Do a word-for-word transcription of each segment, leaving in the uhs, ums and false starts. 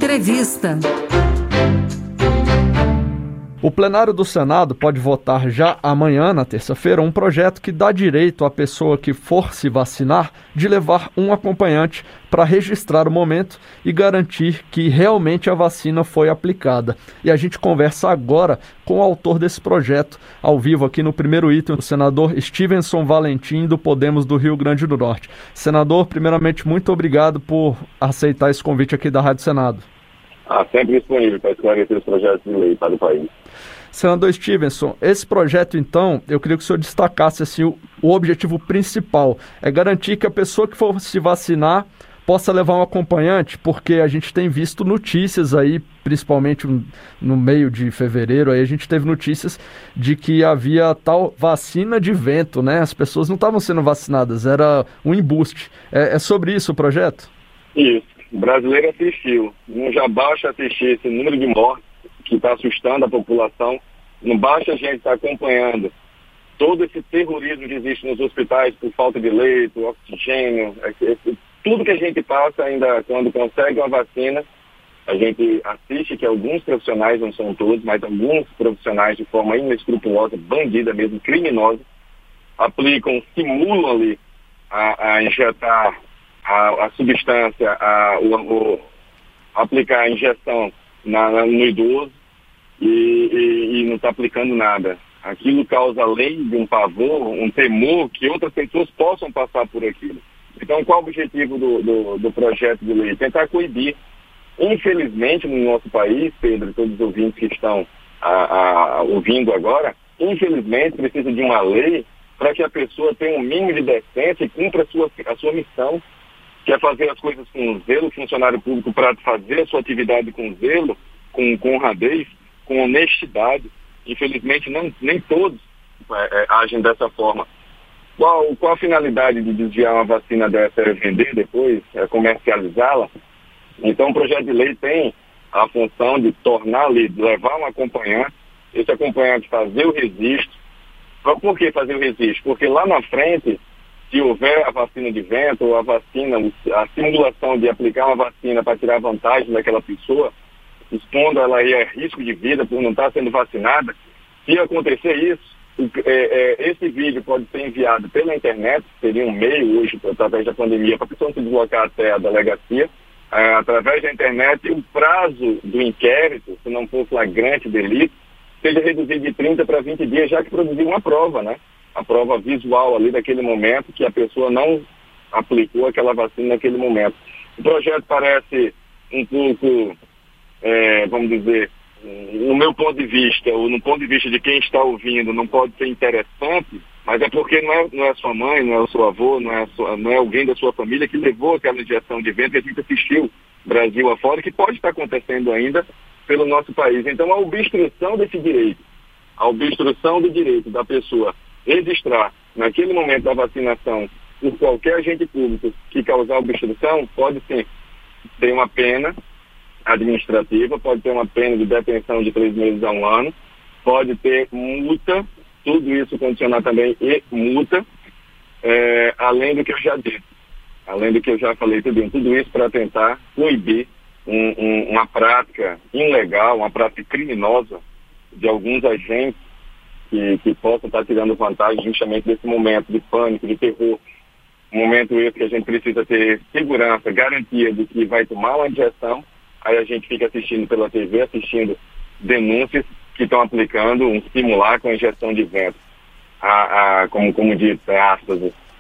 Entrevista. O plenário do Senado pode votar já amanhã, na terça-feira, um projeto que dá direito à pessoa que for se vacinar de levar um acompanhante para registrar o momento e garantir que realmente a vacina foi aplicada. E a gente conversa agora com o autor desse projeto, ao vivo aqui no primeiro item, o senador Stevenson Valentim, do Podemos do Rio Grande do Norte. Senador, primeiramente, muito obrigado por aceitar esse convite aqui da Rádio Senado. Ah, sempre disponível para esclarecer os projetos de lei para o país. Senador Stevenson, esse projeto, então, eu queria que o senhor destacasse assim, o, o objetivo principal é garantir que a pessoa que for se vacinar possa levar um acompanhante, porque a gente tem visto notícias aí, principalmente no meio de fevereiro, aí a gente teve notícias de que havia tal vacina de vento, né? As pessoas não estavam sendo vacinadas, era um embuste. É, é sobre isso o projeto? Isso. O brasileiro assistiu. Não já basta assistir esse número de mortes que está assustando a população. Não basta a gente estar tá acompanhando todo esse terrorismo que existe nos hospitais por falta de leito, oxigênio, tudo que a gente passa ainda quando consegue uma vacina. A gente assiste que alguns profissionais, não são todos, mas alguns profissionais de forma inescrupulosa, bandida mesmo, criminosa, aplicam, simulam ali a, a injetar A, a substância, a, o, o, aplicar a injeção na, na, no idoso e, e, e não está aplicando nada. Aquilo causa, além de um pavor, um temor que outras pessoas possam passar por aquilo. Então, qual o objetivo do, do, do projeto de lei? Tentar coibir. Infelizmente, no nosso país, Pedro e todos os ouvintes que estão a, a, ouvindo agora, infelizmente precisa de uma lei para que a pessoa tenha um mínimo de decência e cumpra a sua, a sua missão, que é fazer as coisas com zelo, o funcionário público para fazer a sua atividade com zelo, com, com honradez, com honestidade. Infelizmente, não, nem todos é, é, agem dessa forma. Qual, qual a finalidade de desviar uma vacina dessa? É vender depois? É comercializá-la? Então, o projeto de lei tem a função de tornar ali, de levar um acompanhante, esse acompanhante fazer o registro. Por que fazer o registro? Porque lá na frente, se houver a vacina de vento ou a vacina, a simulação de aplicar uma vacina para tirar vantagem daquela pessoa, expondo ela aí a risco de vida por não estar sendo vacinada, se acontecer isso, é, é, esse vídeo pode ser enviado pela internet, seria um meio hoje, através da pandemia, para a pessoa se deslocar até a delegacia, é, através da internet, e o prazo do inquérito, se não for flagrante delito, seja reduzido de trinta para vinte dias, já que produziu uma prova, né? A prova visual ali daquele momento, que a pessoa não aplicou aquela vacina naquele momento. O projeto parece um pouco, é, vamos dizer, no meu ponto de vista, ou no ponto de vista de quem está ouvindo, não pode ser interessante, mas é porque não é, não é sua mãe, não é o seu avô, não é, sua, não é alguém da sua família que levou aquela injeção de vento que a gente assistiu Brasil afora, que pode estar acontecendo ainda pelo nosso país. Então, a obstrução desse direito, a obstrução do direito da pessoa registrar naquele momento da vacinação por qualquer agente público que causar obstrução, pode sim ter uma pena administrativa, pode ter uma pena de detenção de três meses a um ano, pode ter multa, tudo isso condicionar também e multa, é, além do que eu já disse, além do que eu já falei, tudo, tudo isso para tentar coibir um, um, uma prática ilegal, uma prática criminosa de alguns agentes Que, que possam estar tirando vantagem justamente desse momento de pânico, de terror. Um momento esse que a gente precisa ter segurança, garantia de que vai tomar uma injeção, aí a gente fica assistindo pela T V, assistindo denúncias que estão aplicando um simulacro com injeção de vento. A, a, como, como diz, aspas,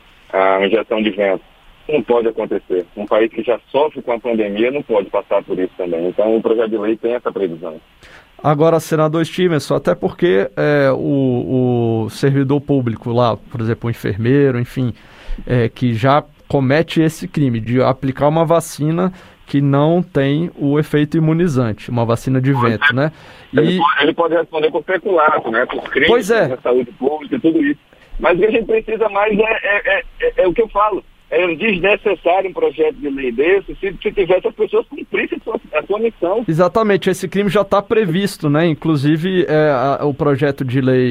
a injeção de vento. Não pode acontecer. Um país que já sofre com a pandemia não pode passar por isso também. Então o projeto de lei tem essa previsão. Agora, senador Stevenson, até porque é, o, o servidor público lá, por exemplo, o enfermeiro, enfim, é, que já comete esse crime de aplicar uma vacina que não tem o efeito imunizante, uma vacina de vento, né? E... Ele, pode, ele pode responder por peculato, né? Por crime, pois é. da saúde pública e tudo isso. Mas o que a gente precisa mais é, é, é, é, é o que eu falo. É desnecessário um projeto de lei desse se, se tivesse as pessoas cumprissem a sua, a sua missão. Exatamente, esse crime já está previsto, né? Inclusive, é, a, o projeto de lei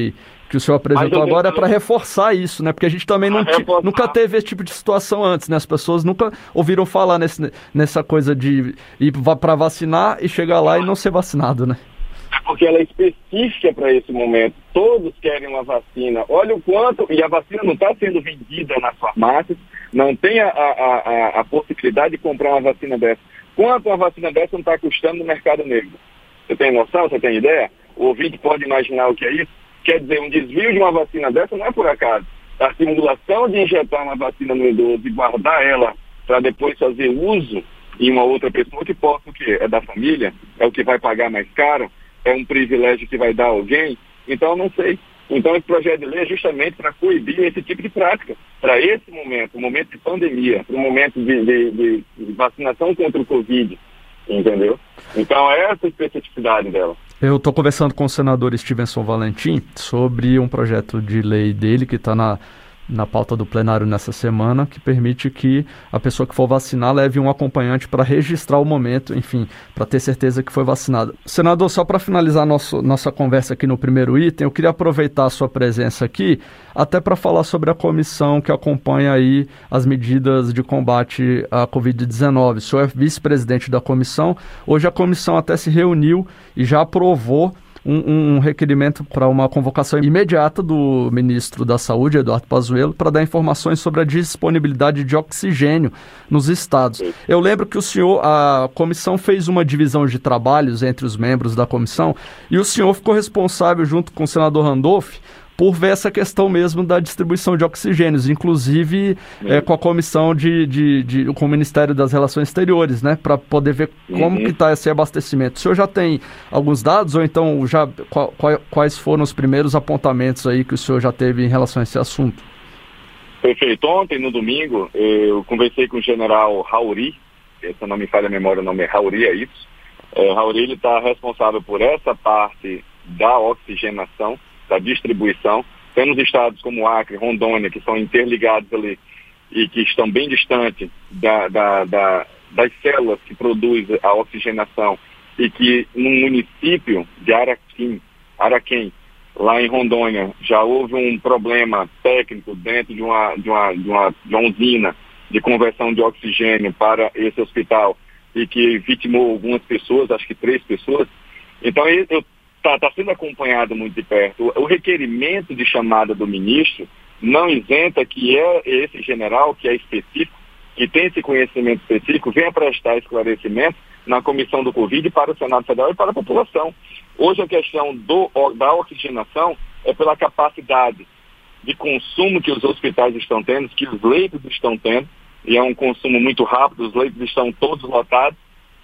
que o senhor apresentou agora é para reforçar isso, né? Porque a gente também não nunca teve esse tipo de situação antes, né? As pessoas nunca ouviram falar nesse, nessa coisa de ir para vacinar e chegar lá e não ser vacinado, né? Porque ela é específica para esse momento. Todos querem uma vacina. Olha o quanto... E a vacina não está sendo vendida nas farmácias, não tem a, a, a, a possibilidade de comprar uma vacina dessa. Quanto uma vacina dessa não está custando no mercado negro? Você tem noção? Você tem ideia? O ouvinte pode imaginar o que é isso? Quer dizer, um desvio de uma vacina dessa não é por acaso. A simulação de injetar uma vacina no idoso e guardar ela para depois fazer uso em uma outra pessoa que possa o quê? É da família? É o que vai pagar mais caro? É um privilégio que vai dar a alguém? Então, eu não sei. Então, esse projeto de lei é justamente para coibir esse tipo de prática. Para esse momento, o momento de pandemia, para o momento de, de, de, de vacinação contra o Covid, entendeu? Então, é essa a especificidade dela. Eu estou conversando com o senador Stevenson Valentim sobre um projeto de lei dele que está na... na pauta do plenário nessa semana, que permite que a pessoa que for vacinar leve um acompanhante para registrar o momento, enfim, para ter certeza que foi vacinado. Senador, só para finalizar nosso, nossa conversa aqui no primeiro item, eu queria aproveitar a sua presença aqui, até para falar sobre a comissão que acompanha aí as medidas de combate à covid dezenove. O senhor é vice-presidente da comissão. Hoje a comissão até se reuniu e já aprovou Um, um requerimento para uma convocação imediata do ministro da Saúde, Eduardo Pazuello, para dar informações sobre a disponibilidade de oxigênio nos estados. Eu lembro que o senhor, a comissão fez uma divisão de trabalhos entre os membros da comissão e o senhor ficou responsável, junto com o senador Randolph, por ver essa questão mesmo da distribuição de oxigênios, inclusive é, com a comissão de, de, de, com o Ministério das Relações Exteriores, né, para poder ver como uhum. que está esse abastecimento. O senhor já tem alguns dados, ou então já qual, qual, quais foram os primeiros apontamentos aí que o senhor já teve em relação a esse assunto? Perfeito. Ontem, no domingo, eu conversei com o general Rauri, se não me falha a memória, o nome é Rauri, é isso. É, Rauri, ele está responsável por essa parte da oxigenação, da distribuição. Temos estados como Acre, Rondônia, que são interligados ali e que estão bem distantes da, da, da, das células que produzem a oxigenação e que no município de Araquém, Araquém, lá em Rondônia, já houve um problema técnico dentro de uma, de uma, de uma, de uma usina de conversão de oxigênio para esse hospital e que vitimou algumas pessoas, acho que três pessoas. Então, eu Está tá sendo acompanhado muito de perto. O, o requerimento de chamada do ministro não isenta que é esse general, que é específico, que tem esse conhecimento específico, venha prestar esclarecimento na comissão do Covid para o Senado Federal e para a população. Hoje a questão do, da oxigenação é pela capacidade de consumo que os hospitais estão tendo, que os leitos estão tendo, e é um consumo muito rápido, os leitos estão todos lotados,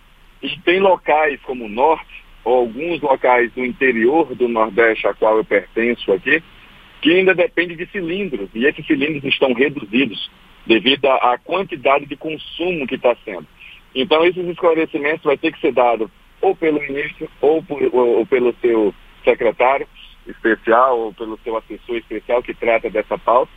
e tem locais como o Norte, ou alguns locais do interior do Nordeste, a qual eu pertenço aqui, que ainda depende de cilindros, e esses cilindros estão reduzidos devido à quantidade de consumo que está sendo. Então, esses esclarecimentos vai ter que ser dado ou pelo ministro, ou, por, ou, ou pelo seu secretário especial, ou pelo seu assessor especial que trata dessa pauta,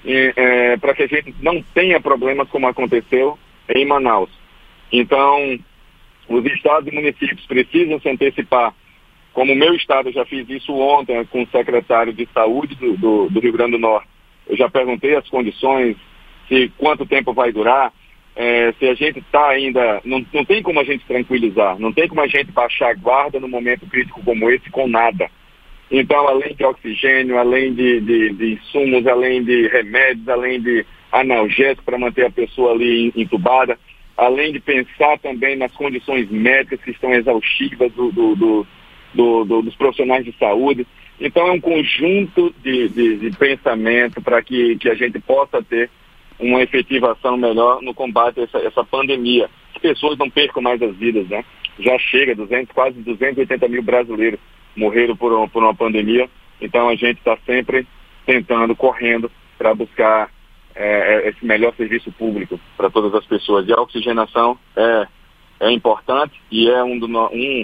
é, para que a gente não tenha problemas como aconteceu em Manaus. Então, os estados e municípios precisam se antecipar, como o meu estado, eu já fiz isso ontem com o secretário de saúde do, do, do Rio Grande do Norte. Eu já perguntei as condições, se quanto tempo vai durar, é, se a gente está ainda... Não, não tem como a gente tranquilizar, não tem como a gente baixar a guarda num momento crítico como esse com nada. Então, além de oxigênio, além de, de, de insumos, além de remédios, além de analgésico para manter a pessoa ali entubada, além de pensar também nas condições médicas que estão exaustivas do, do, do, do, do, dos profissionais de saúde. Então é um conjunto de, de, de pensamento para que, que a gente possa ter uma efetivação melhor no combate a essa, essa pandemia. As pessoas não percam mais as vidas, né? Já chega, duzentos, quase duzentos e oitenta mil brasileiros morreram por, por uma pandemia. Então a gente está sempre tentando, correndo para buscar É, esse melhor serviço público para todas as pessoas. E a oxigenação é, é importante e é um, do no, um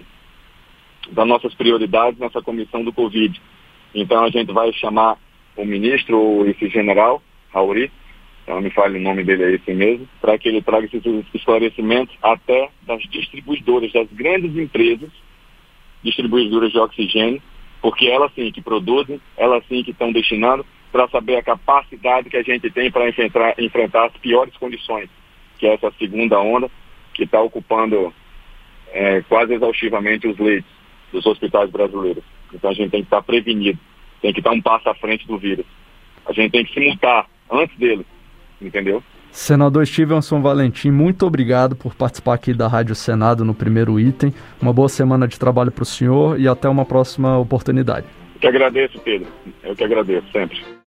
das nossas prioridades nessa comissão do Covid. Então a gente vai chamar o ministro, ou esse general, Rauri, não me fale o nome dele aí assim mesmo, para que ele traga esses esclarecimentos até das distribuidoras, das grandes empresas distribuidoras de oxigênio, porque elas sim que produzem, elas sim que estão destinando, para saber a capacidade que a gente tem para enfrentar, enfrentar as piores condições, que é essa segunda onda que está ocupando é, quase exaustivamente os leitos dos hospitais brasileiros. Então a gente tem que estar prevenido, tem que estar um passo à frente do vírus. A gente tem que se multar antes dele, entendeu? Senador Stevenson Valentim, muito obrigado por participar aqui da Rádio Senado no primeiro item. Uma boa semana de trabalho para o senhor e até uma próxima oportunidade. Eu que agradeço, Pedro. Eu que agradeço, sempre.